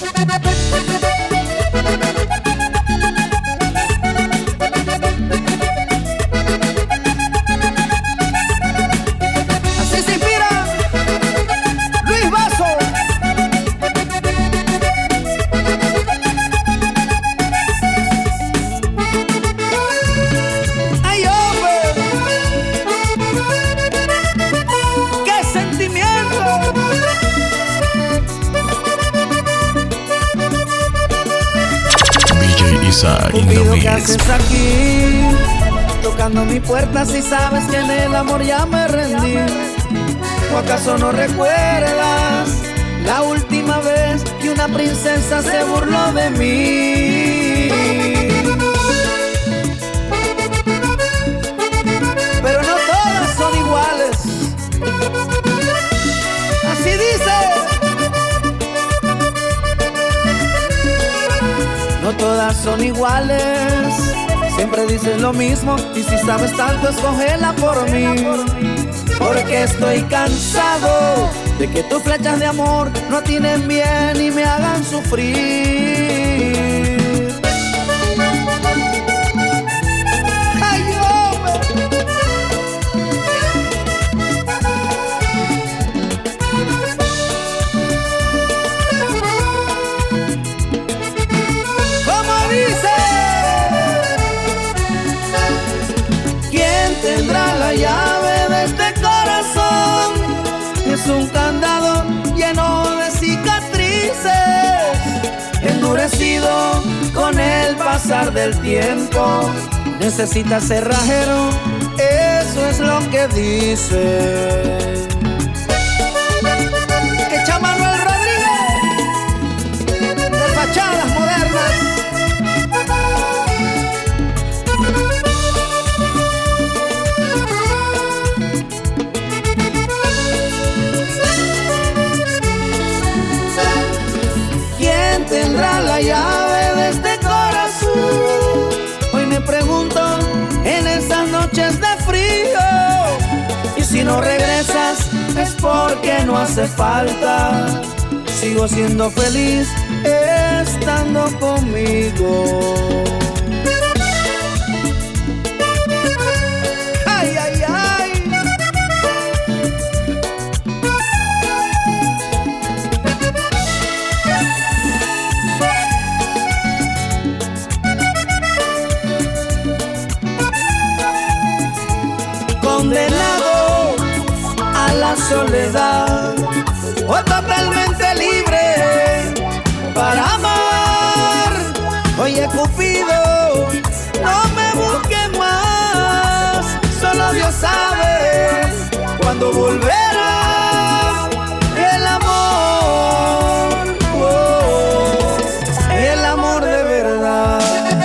Cupido, ¿qué haces aquí? Tocando mi puerta si sabes que en el amor ya me rendí. ¿O acaso no recuerdas la última vez que una princesa se burló de mí? Pero no todas son iguales. Así dice. No todas son iguales, siempre dices lo mismo. Y si sabes tanto, escógela por mí. Porque estoy cansado de que tus flechas de amor no atinen bien y me hagan sufrir. Ay, la llave de este corazón es un candado lleno de cicatrices, endurecido con el pasar del tiempo. Necesitas cerrajero, eso es lo que dice. Echa Manuel Rodríguez de Fachadas Modernas. Tendrá la llave de este corazón. Hoy me pregunto en esas noches de frío, y si no regresas es porque no hace falta. Sigo siendo feliz estando conmigo. Ay, ay, ay. Condenado a la soledad o totalmente libre para amar. Oye, Cupido, no me busques más, solo Dios sabe cuándo volverá el amor, oh, el amor de verdad.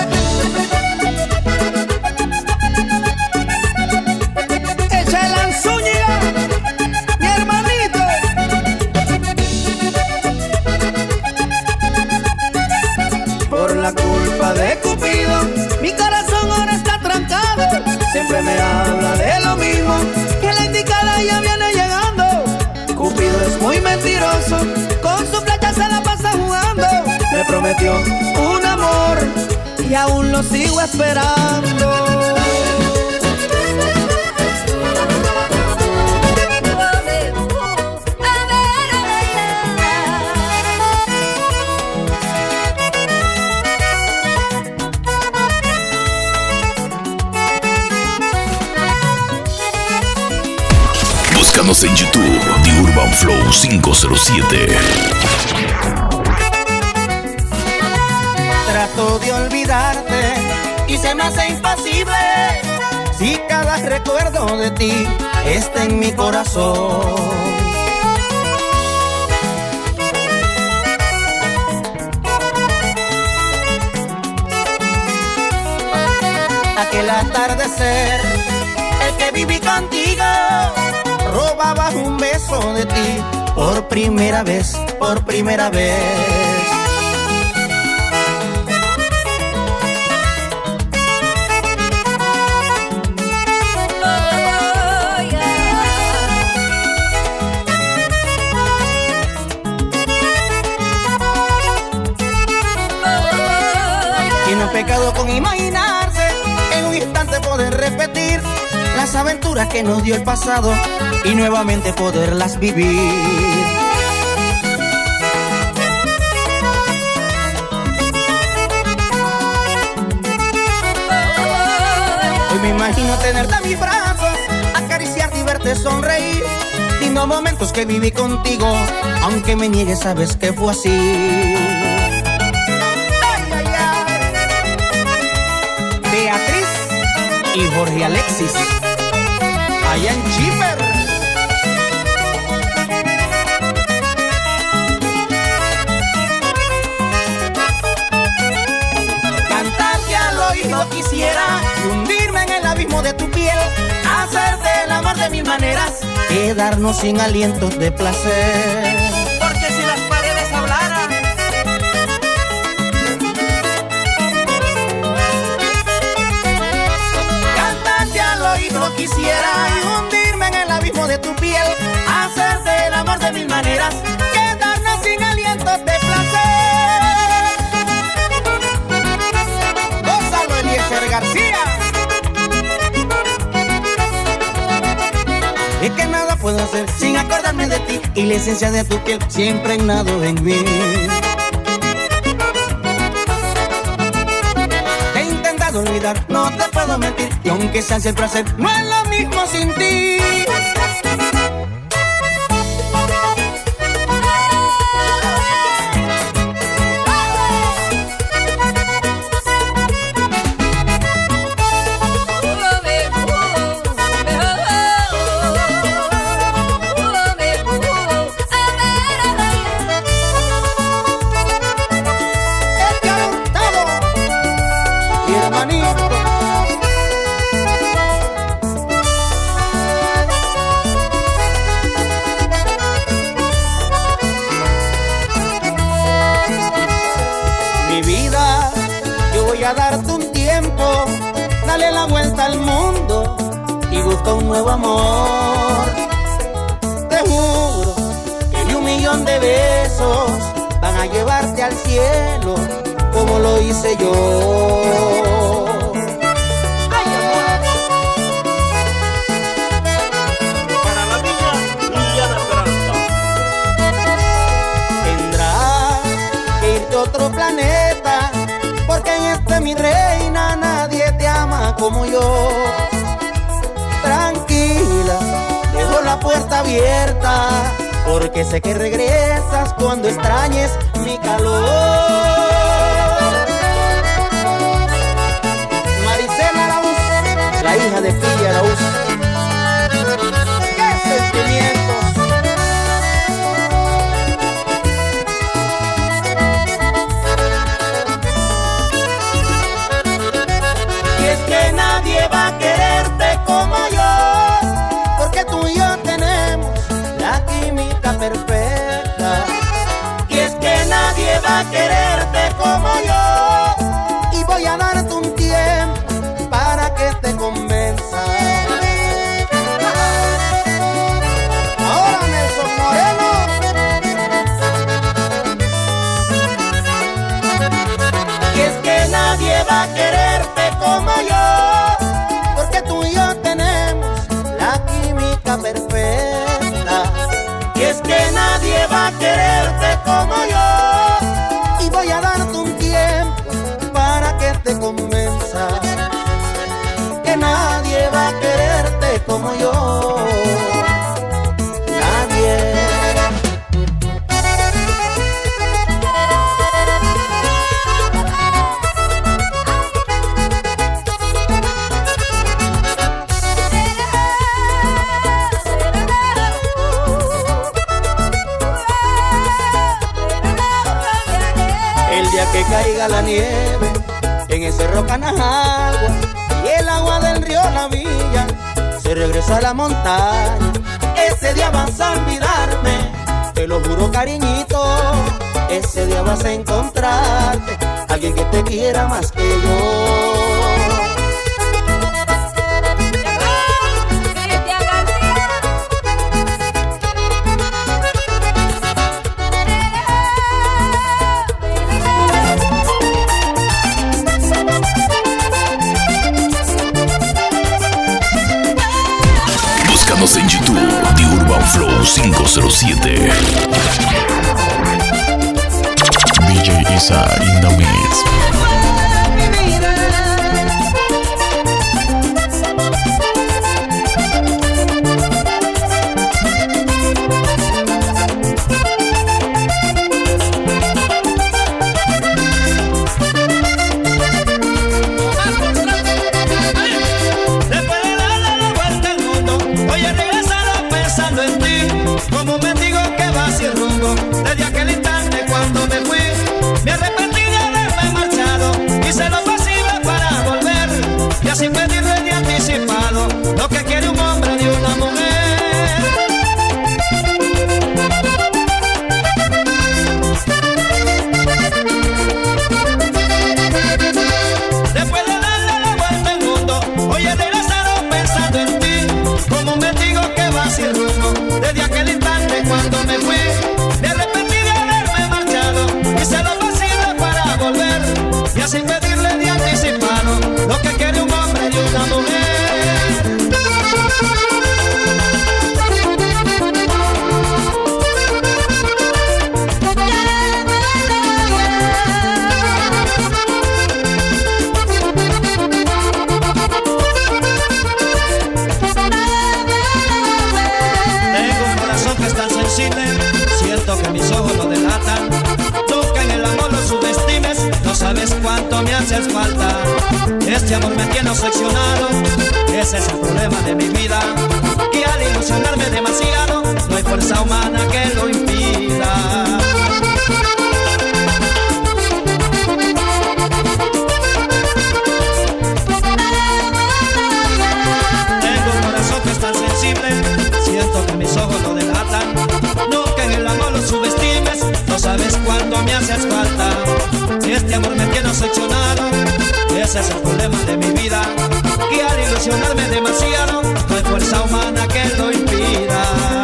La culpa de Cupido, mi corazón ahora está trancado. Siempre me habla de lo mismo, que la indicada ya viene llegando. Cupido es muy mentiroso, con su flecha se la pasa jugando. Me prometió un amor y aún lo sigo esperando. Búscanos en YouTube, The Urban Flow 507. Trato de olvidarte y se me hace imposible si cada recuerdo de ti está en mi corazón. Aquel atardecer, el que viví contigo, robaba un beso de ti por primera vez, por primera vez. es pecado con imaginarse en un instante poder repetir las aventuras que nos dio el pasado y nuevamente poderlas vivir. Hoy me imagino tenerte a mis brazos, acariciarte y verte sonreír. Lindos momentos que viví contigo, aunque me niegues sabes que fue así. Ay, ay, ay. Beatriz y Jorge Alexis, allá en Chipper. Cantarte al oído quisiera y hundirme en el abismo de tu piel, hacerte el amor de mil maneras, quedarnos sin alientos de placer. Porque si las paredes hablaran, cantarte al oído quisiera y hundirme en el abismo de tu piel, hacerte el amor de mil maneras, quedarnos sin alientos de placer. Gózalo, Eliezer García. Es que nada puedo hacer sin acordarme de ti y la esencia de tu piel siempre impregnado en mí. Te he intentado olvidar, no te puedo mentir, y aunque sea el placer, no es lo mismo sin ti. Darte un tiempo, dale la vuelta al mundo y busca un nuevo amor. Te juro que ni 1.000.000 de besos van a llevarte al cielo como lo hice yo. Ay, amor. Para la niña Liliana Esperanza. Tendrás que irte a otro planeta, porque en este mi reina nadie te ama como yo. Tranquila, dejo la puerta abierta, porque sé que regresas cuando extrañes mi calor. Maricela Araúz, la hija de Pilla Araúz. ¡Qué sentimientos! Que nadie va a quererte como yo, porque tú y yo tenemos la química perfecta. Y es que nadie va a quererte como yo, y voy a darte un tiempo para que te convenza. Ahora Nelson Moreno. Y es que nadie va a quererte como yo, porque tú y yo tenemos la química perfecta. Y es que nadie va a quererte como yo, y voy a darte un tiempo para que te convenza que nadie va a quererte como yo. Nadie. Que caiga la nieve en ese cerro Canajagua y el agua del río La Villa se regresa a la montaña. Ese día vas a olvidarme, te lo juro cariñito. Ese día vas a encontrarte alguien que te quiera más que yo. 507. DJ Isa in the mix. Como un mendigo que va sin rumbo, desde aquel instante cuando me fui, me arrepentí de haberme marchado. Hice lo posible para volver y así pedirle de anticipado lo que quiere un hombre de una mujer. Después de darle la vuelta al mundo, hoy he regresado pensando en ti, como un mendigo que va sin rumbo. Desde aquel instante cuando me fui, me arrepentí de haberme marchado. Hice lo posible para volver y así pedirle de anticipado lo que quiere un hombre de una mujer. Siento que mis ojos lo delatan. Nunca en el amor lo subestimes, no sabes cuánto me haces falta. Este amor me tiene obsesionado, ese es el problema de mi vida, que al ilusionarme demasiado no hay fuerza humana que lo impida. Tengo un corazón que es tan sensible, siento que mis ojos lo delatan. Nunca en el amor lo subestimes, no sabes cuánto me haces falta. Este amor me tiene obsesionado, ese es el problema de mi vida, que al ilusionarme demasiado no hay fuerza humana que lo impida.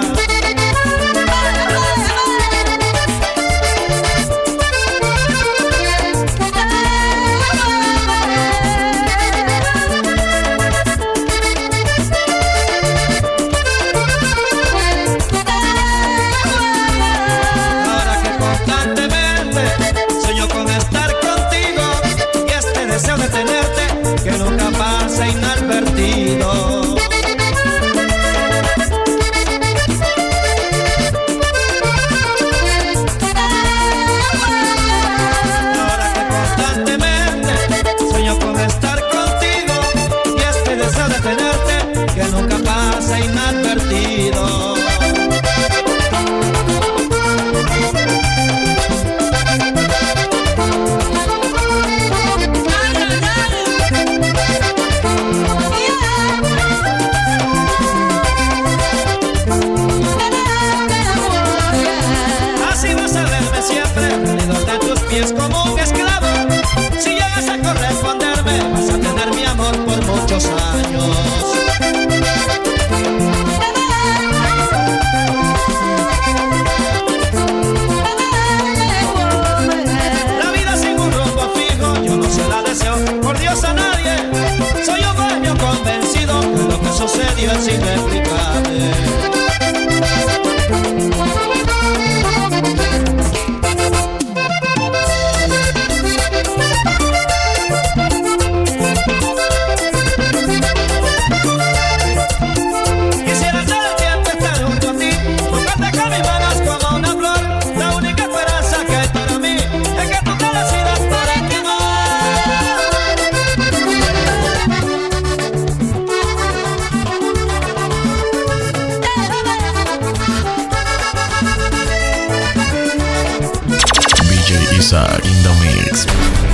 Como un esclavo, si llegas a corresponderme, vas a tener mi amor por muchos años. La vida sin un rumbo fijo, yo no se la deseo por Dios a nadie. Soy un dueño convencido que lo que sucedió es inexplicable. Isa in the mix.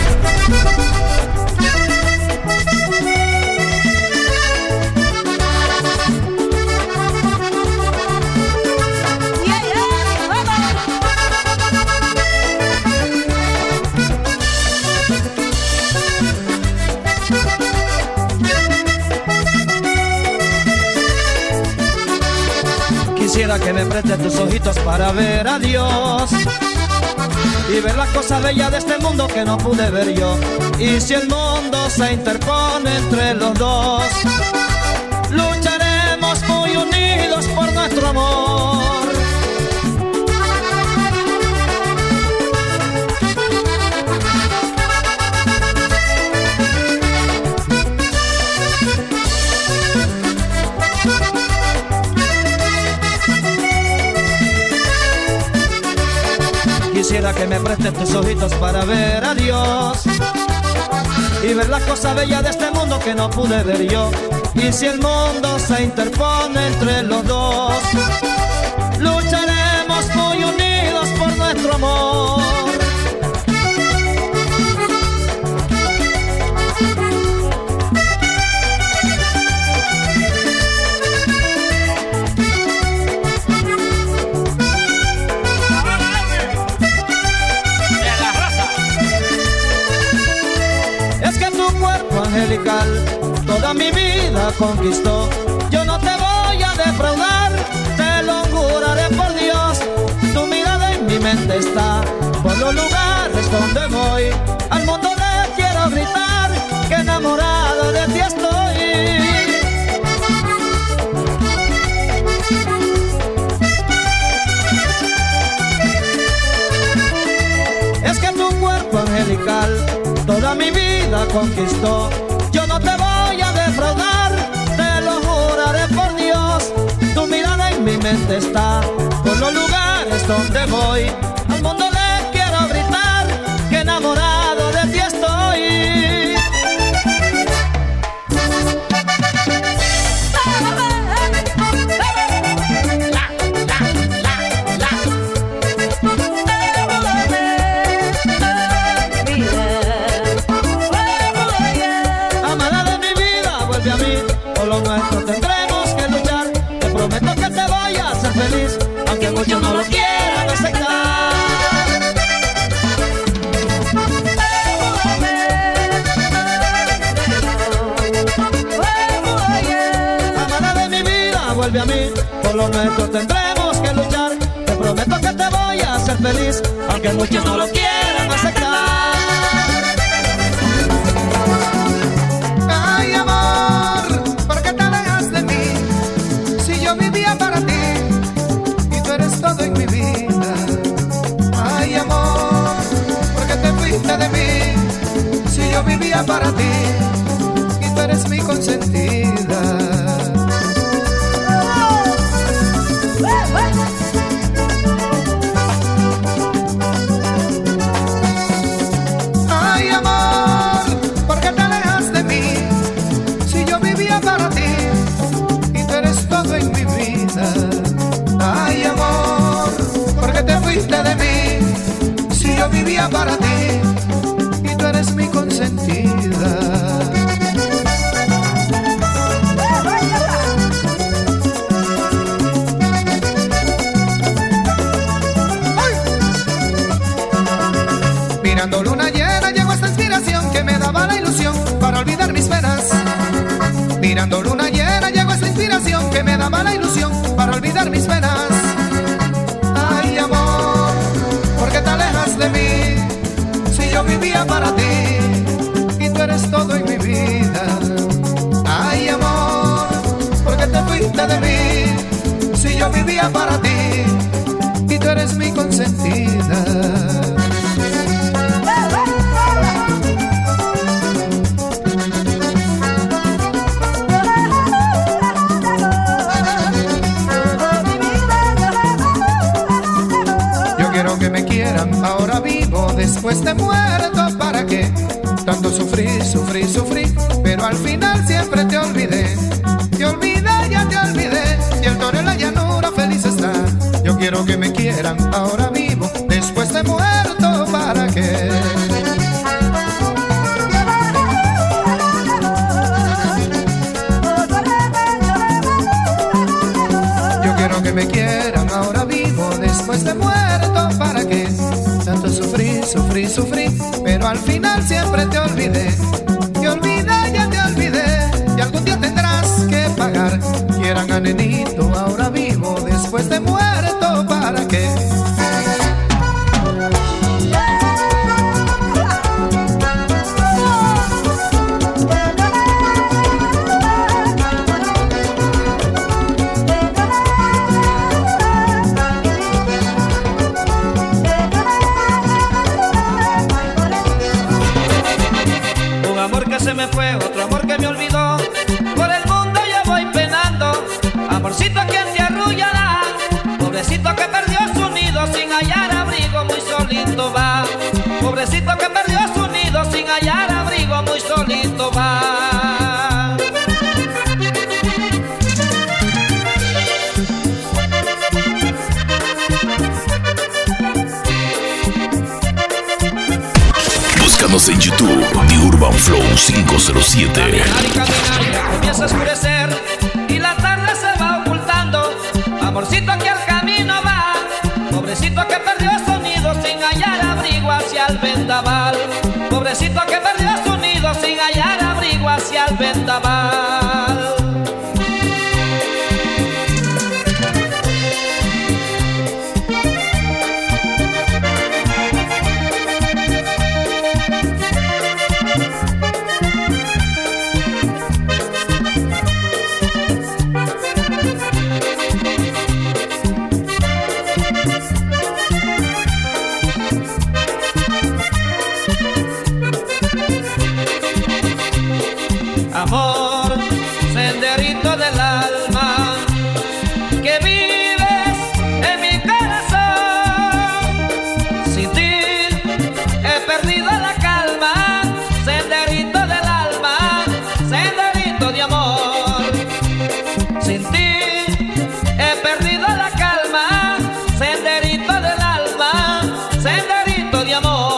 Quisiera que me prestes tus ojitos para ver a Dios y ver las cosas bellas de este mundo que no pude ver yo. Y si el mundo se interpone entre los dos, lucharemos muy unidos por nuestro amor. me prestes tus ojitos para ver a Dios y ver las cosas bellas de este mundo que no pude ver yo. Y si el mundo se interpone entre los dos, lucharemos muy unidos por nuestro amor. Angelical, toda mi vida conquistó. Yo no te voy a defraudar, te lo juraré por Dios. Tu mirada en mi mente está, por los lugares donde voy. Al mundo le quiero gritar que enamorado de ti estoy. Es que tu cuerpo angelical toda mi vida conquistó. Yo no te voy a defraudar, te lo juraré por Dios. Tu mirada en mi mente está, por los lugares donde voy. Al mundo le quiero gritar que enamorado de ti estoy. Nuestro tendremos que luchar. Te prometo que te voy a hacer feliz, aunque muchos no lo quieran aceptar. Amada de mi vida, vuelve a mí. Por lo nuestro tendremos que luchar. Te prometo que te voy a hacer feliz, aunque muchos no lo quieran aceptar. Para ti, y tú eres todo en mi vida. Ay, amor, ¿por qué te fuiste de mí? Si yo vivía para ti, y tú eres mi consentida. Ay, amor, ¿por qué te alejas de mí? Si yo vivía para ti, y tú eres todo en mi vida. Ay, amor, ¿por qué te fuiste de mí? Si yo vivía para ti, y tú eres mi consentida. ¡Ay! Mirando luna llena llegó esta inspiración que me daba la ilusión para olvidar mis penas. Mirando luna llena llegó esta inspiración que me daba la ilusión para olvidar mis penas. Ay, amor, ¿por qué te alejas de mí? Si yo vivía para ti, y tú eres todo en mi vida. Ay, amor, ¿por qué te fuiste de mí? Si yo vivía para ti, y tú eres mi consentida. Que me quieran ahora vivo, después de muerto. ¿Para qué? Tanto sufrí, sufrí, sufrí, pero al final siempre te olvidé. Te olvidé, ya te olvidé, y el toro en la llanura feliz está. Yo quiero que me quieran ahora vivo, después de muerto. ¿Para qué? Yo quiero que me quieran ahora vivo, después de muerto. ¿Para qué? Tanto sufrí, sufrí, sufrí, pero al final siempre te olvidé. Te olvidé, ya te olvidé, y algún día tendrás que pagar. Quieran a nenito ahora vivo, después de muerto. ¿Para qué? Se me fue, otro amor que me olvidó. Por el mundo yo voy penando. Amorcito, quien te arrullará. Pobrecito que perdió su nido sin hallar abrigo, muy solito va. pobrecito que perdió su nido sin hallar abrigo, muy solito va. Búscanos en YouTube, The Urban Flow 507. Caminar y caminar, comienza a oscurecer y la tarde se va ocultando. Amorcito que al camino va, pobrecito que perdió su nido sin hallar abrigo hacia el vendaval. Pobrecito que perdió su nido sin hallar abrigo hacia el vendaval. Amor, senderito del alma, que vives en mi corazón. Sin ti he perdido la calma, senderito del alma, senderito de amor. Sin ti he perdido la calma, senderito del alma, senderito de amor.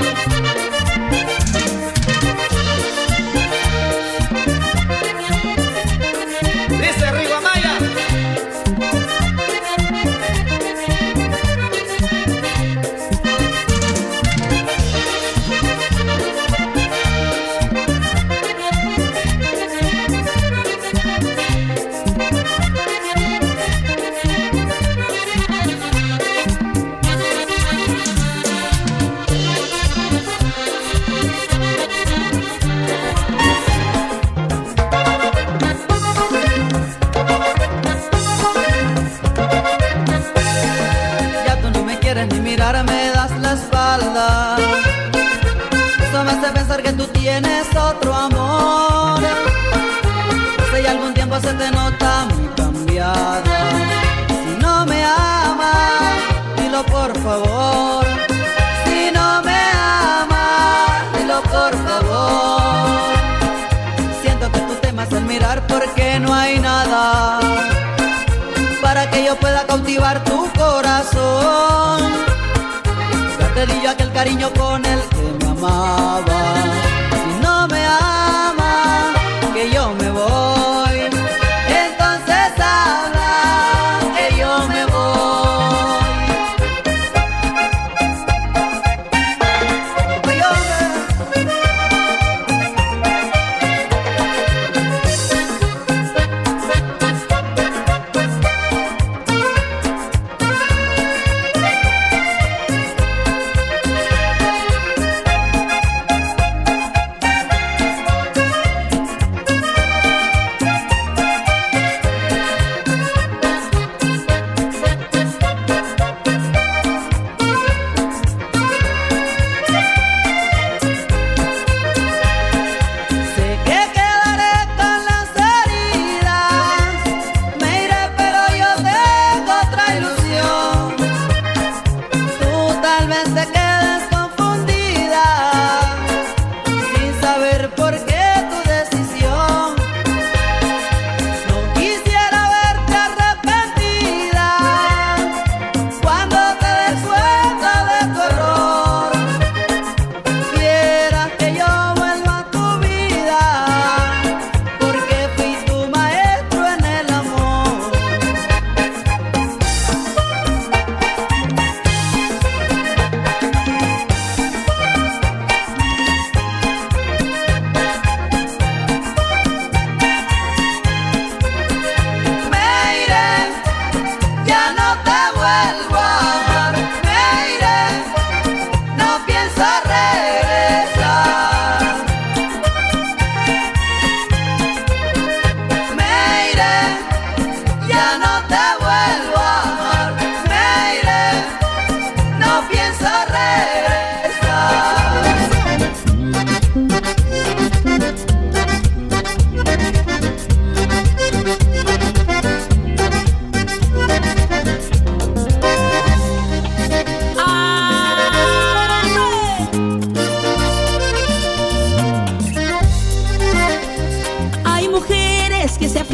Ni mirar me das la espalda, eso me hace pensar que tú tienes otro amor. Si algún tiempo se te nota muy cambiada, si no me amas, dilo por favor. Si no me amas, dilo por favor. Siento que tú temas al mirar porque no hay nada para que yo pueda cautivar tu corazón. Ya te di yo aquel cariño con el que me amaba. Si no me amas, que yo me voy, entonces habla, que yo me voy. Que yo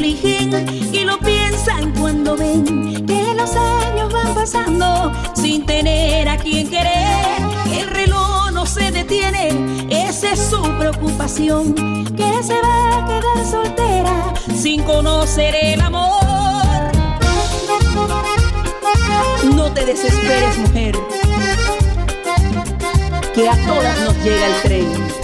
afligen y lo piensan cuando ven que los años van pasando sin tener a quien querer. El reloj no se detiene, esa es su preocupación, que se va a quedar soltera sin conocer el amor. No te desesperes, mujer, que a todas nos llega el tren.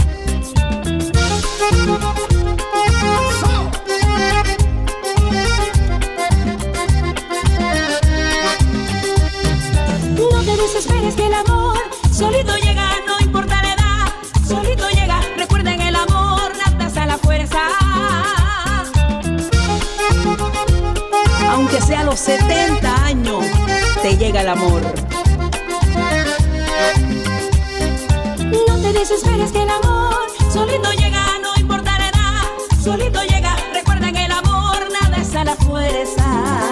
No te desesperes, que el amor solito llega, no importa la edad, solito llega. Recuerden, el amor nada a la fuerza, aunque sea a los 70 años te llega el amor. No te desesperes, que el amor solito llega, no importa la edad, solito llega. Recuerden, el amor nada es a la fuerza.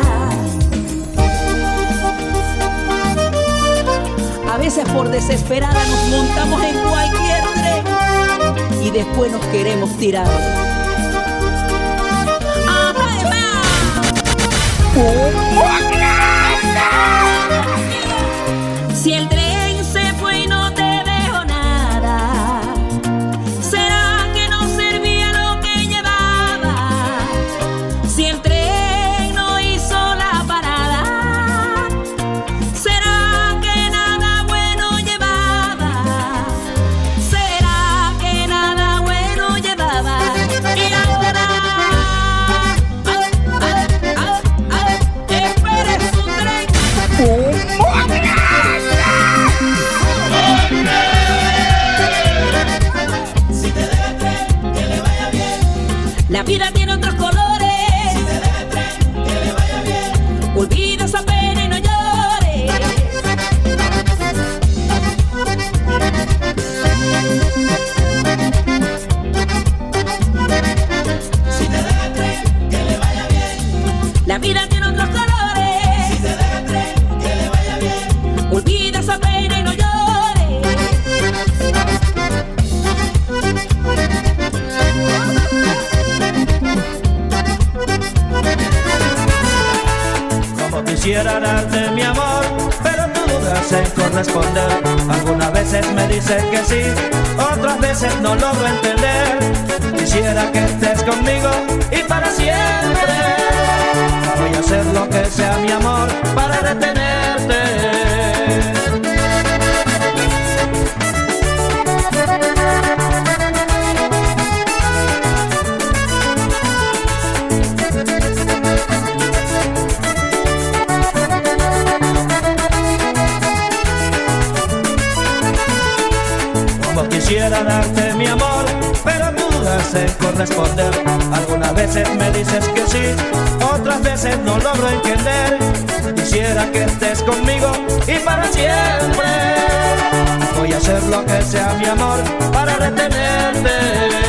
A veces por desesperada nos montamos en cualquier tren y después nos queremos tirar. Si el tren se fue y no te dejó nada, ¿será que no servía lo que llevaba? Si el tren no hizo la parada, ¿será que nada bueno llevaba? ¿Será que nada bueno llevaba? Y ahora espere su tren. Si te deja el tren, que le vaya bien. La vida tiene otros colores. Si te deja el tren, que le vaya bien. Olvida esa pena y no llores. Si te deja el tren, que le vaya bien. La vida tiene otros colores. Si te deja el tren, que le vaya bien. Olvida esa pena y no llores. Como quisiera darte mi amor, pero tú dudas en corresponder. Algunas veces me dices que sí, otras veces no logro entender. Quisiera que estés conmigo y para siempre. Voy a hacer lo que sea, mi amor, para retenerte. Como quisiera darte mi amor, pero tú dudas en corresponder. Algunas veces me dices que sí, otras veces no logro entender. Quisiera que estés conmigo y para siempre. Voy a hacer lo que sea, mi amor, para retenerte.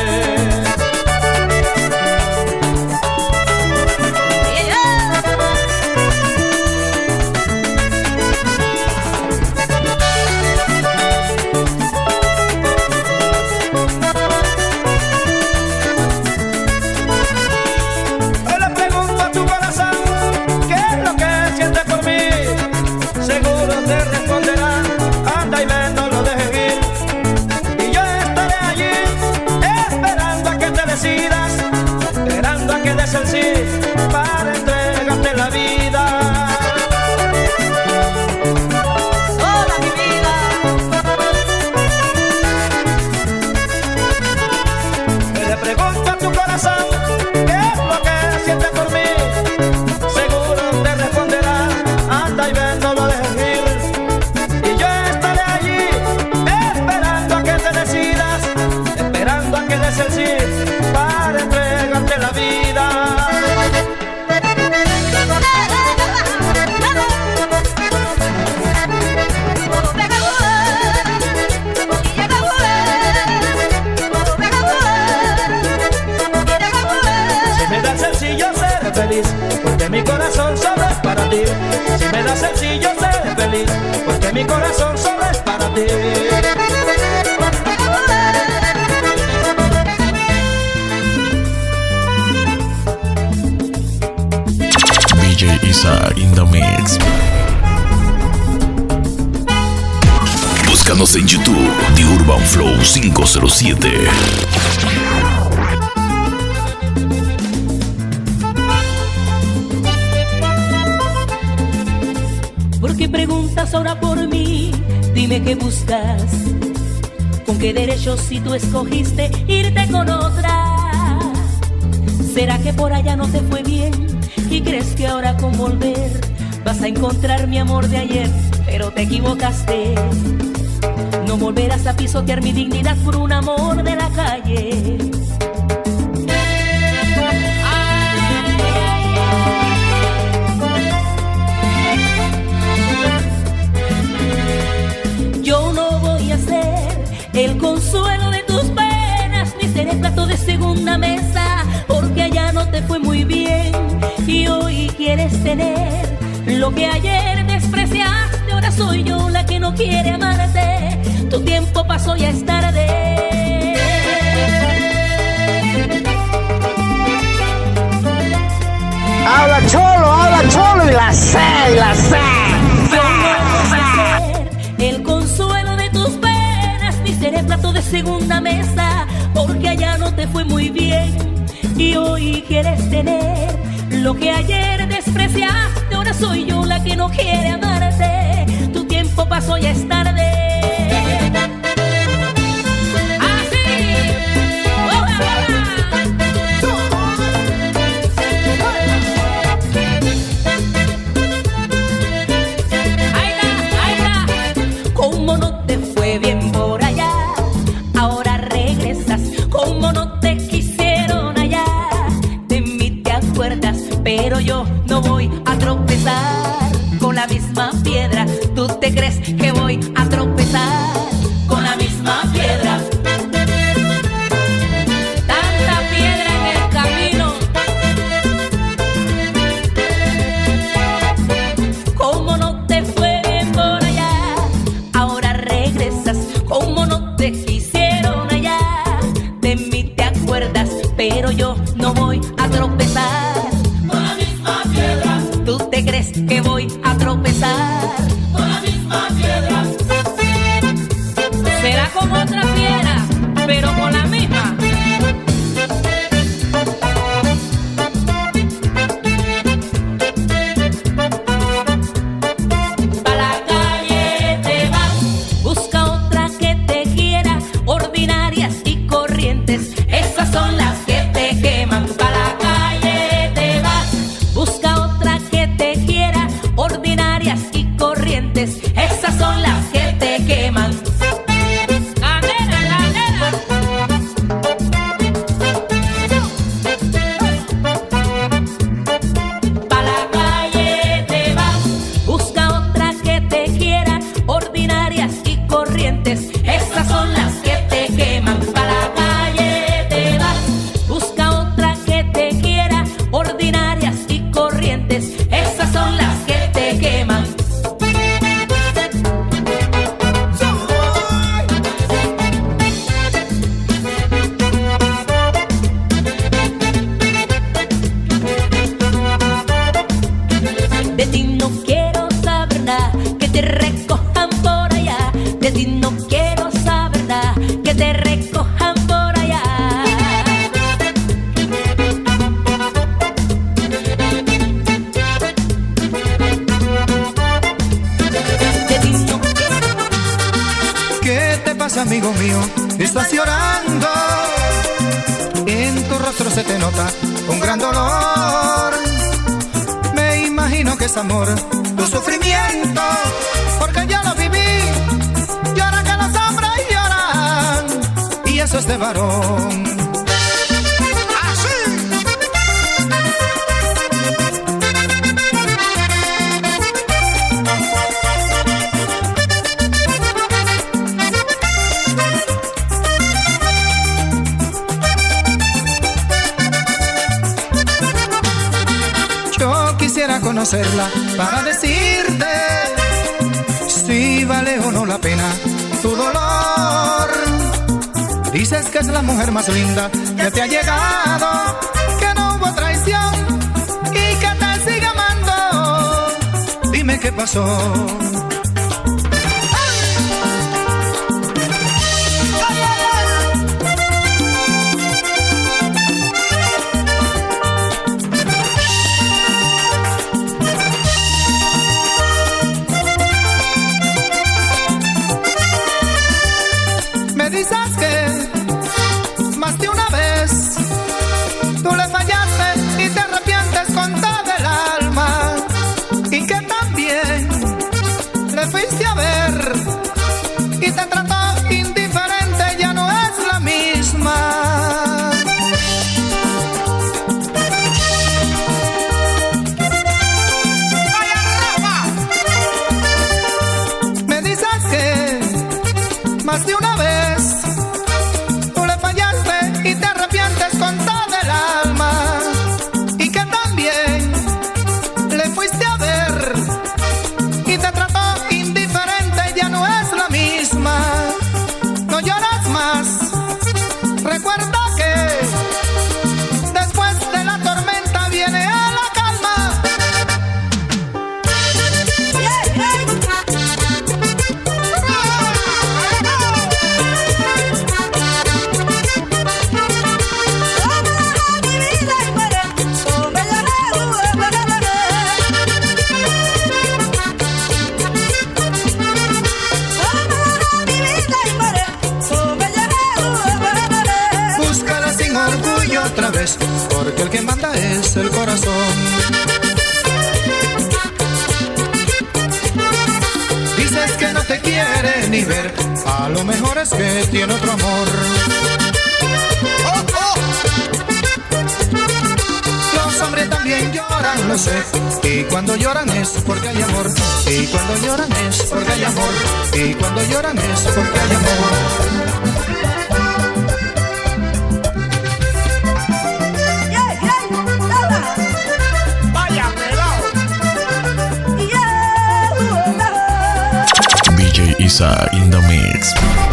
El sí para entregarte la vida. Toda mi vida. Le pregunto a tu corazón qué es lo que siente por mí. Seguro te responderá, anda y ven, no lo dejes ir. Y yo estaré allí esperando a que te decidas, esperando a que des el sí para entregarte la vida. Feliz, porque mi corazón solo es para ti. Si me das el sí, yo seré feliz, porque mi corazón solo es para ti. Búscanos en YouTube, The Urban Flow 507. ¿Por qué preguntas ahora por mí? Dime qué buscas. ¿Con qué derechos si tú escogiste irte con otra? ¿Será que por allá no te fue bien? ¿Y crees que ahora con volver vas a encontrar mi amor de ayer? Pero te equivocaste. No volverás a pisotear mi dignidad por un amor de la calle. Yo no voy a ser el consuelo de tus penas, ni seré plato de segunda mesa, porque allá no te fue muy bien y hoy quieres tener lo que ayer despreciaste. Ahora soy yo la que no quiere amarte, tu tiempo pasó, ya es tarde. Habla cholo y la sé. Yo no voy a ser el consuelo de tus penas, ni seré plato de segunda mesa, porque allá no te fue muy bien y hoy quieres tener lo que ayer despreciaste. Ahora soy yo la que no quiere amarte, tu tiempo pasó, ya es tarde. Como no te fue bien por allá, ahora regresas. Como no te quisieron allá, de mí te acuerdas. Pero yo no voy a tropezar con la misma piedra. ¿Tú te crees que voy a tropezar con la misma piedra? Tanta piedra en el camino. Como no te fue bien por allá, ahora regresas. Como no te quisieron allá, de mí te acuerdas. Pero yo no voy a tropezar con la misma piedra. ¿Tú te crees que voy a tropezar con la misma piedra? Será con otra piedra, pero con la misma. Pa' la calle te vas, busca otra que te quiera, ordinarias y corrientes, esas son las que te queman. Pa' la calle te vas, busca otra que te quiera, ordinarias y corrientes, esas son las que te queman. Pa' la calle te vas, busca otra que te quiera, ordinarias y corrientes, esas son las que te queman. Pa' la calle te vas, busca otra que te quiera, ordinarias y corrientes, esas son las que te queman. De ti no quiero saber nada, que te recojan por allá. De ti no quiero saber nada, que te recojan por allá. De ti no quiero. ¿Qué te pasa, amigo mío? Estás llorando. En tu rostro se te nota un gran dolor. Me imagino que es amor tu sufrimiento, porque ya lo viví. Llora que los hombres lloran, y eso es de varón. Yo quisiera conocerla para decirte si vale o no la pena tu dolor. Dices que es la mujer más linda que te ha llegado, que no hubo traición y que te sigue amando. Dime qué pasó. más de una vez tú le fallaste y te arrepientes con todo el alma, y que también le fuiste a ver y te trató indiferente, ya no es la misma. Me dices que más de una vez tú le fallaste y te arrepientes con todo el alma, y que también le fuiste a ver y te trató indiferente, ya no es la misma. No lloras más, recuerda que después de la tormenta viene la calma. Búscala sin orgullo otra vez, porque el que manda es el corazón. Dices que no te quiere ni ver, a lo mejor es que tiene otro amor. Los hombres también lloran, lo sé, y cuando lloran es porque hay amor, y cuando lloran es porque hay amor, y cuando lloran es porque hay amor. DJ Isa in the mix.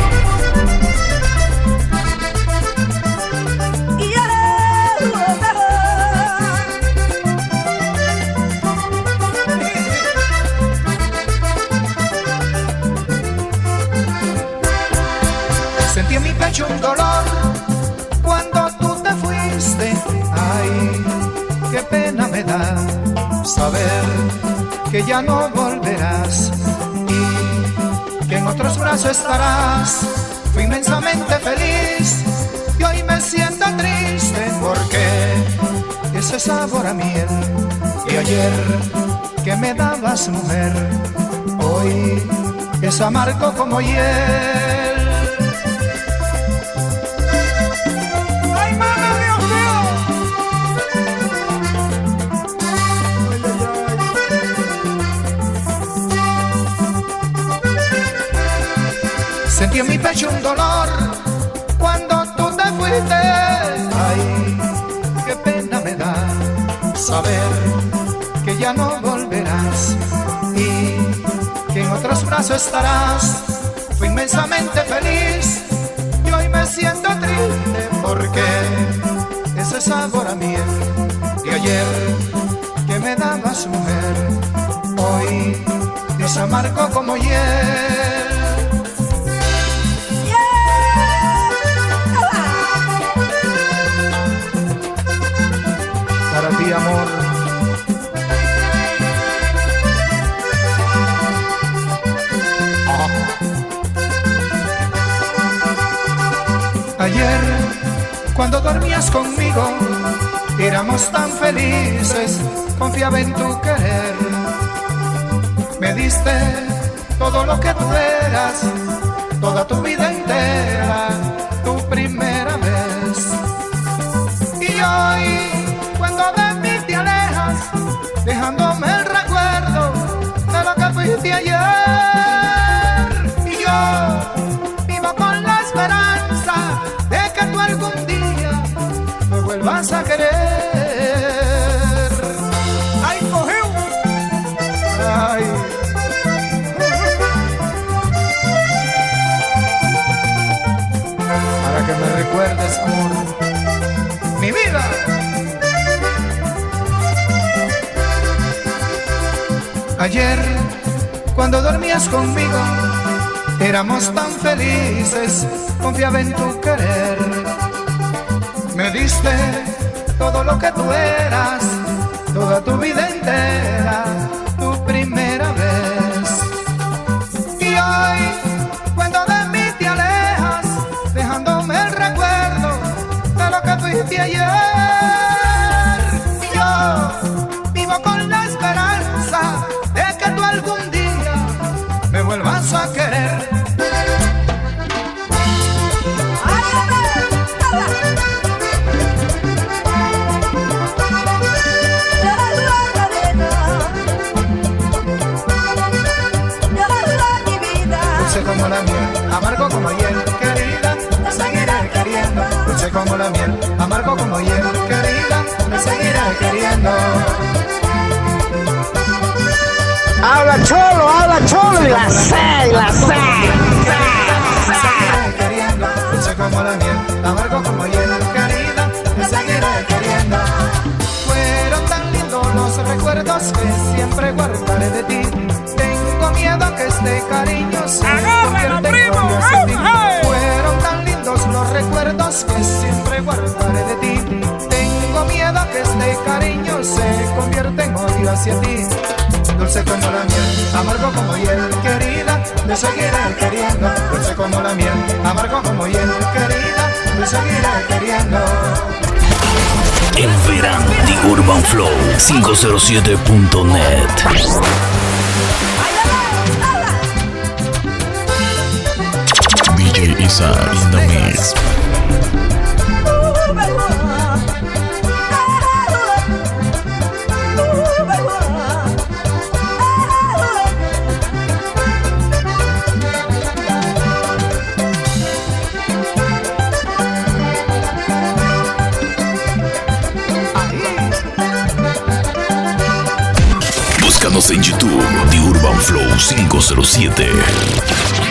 Sentí en mi pecho un dolor cuando tú te fuiste. Ay, qué pena me da saber que ya no volverás y que en otros brazos estarás. Fui inmensamente feliz y hoy me siento triste porque ese sabor a miel y ayer que me dabas, mujer, hoy es amargo como hiel. Sentí en mi pecho un dolor cuando tú te fuiste. Ay, qué pena me da saber que ya no volverás y que en otros brazos estarás. Fui inmensamente feliz y hoy me siento triste porque ese sabor a miel de ayer que me dabas, mujer, hoy es amargo como hiel. Para ti, amor. Ayer, cuando dormías conmigo, éramos tan felices, confiaba en tu querer. Me diste todo lo que tú eras, toda tu vida entera, tu primera vez. Y hoy, cuando de mí te alejas, dejándome el recuerdo de lo que fuiste ayer. Y yo vivo con la esperanza de que tú algún día me vuelvas a querer. ¡Ay, cogió! ¡Ay! Para que me recuerdes, amor, mi vida. Ayer, cuando dormías conmigo, éramos tan felices, confiaba en tu querer. Me diste todo lo que tú eras, toda tu vida entera, tu primera vez. Y hoy, cuando de mí te alejas, dejando vamos a querer. Dulce como la miel, amargo como hiel, querida, te seguiré queriendo. Dulce como la miel, amargo como hiel, querida, te seguiré queriendo. Habla cholo y la sé, y la sé. Te seguiré queriendo. Dulce como la miel, amargo como hiel, querida, te seguiré queriendo. Fueron tan lindos los recuerdos que siempre guardaré de ti. Tengo miedo que este cariño se convierta en odio hacia ti. Fueron tan lindos los recuerdos que siempre guardaré de ti. Tengo miedo que este cariño se convierta en odio hacia ti. Dulce como la miel, amargo como hiel, querida, te seguiré queriendo. Dulce como la miel, amargo como hiel, querida, te seguiré queriendo. El verano de Urban Flow 507.net. DJ Isa in the mix. Búscanos en YouTube de Urban Flow 507.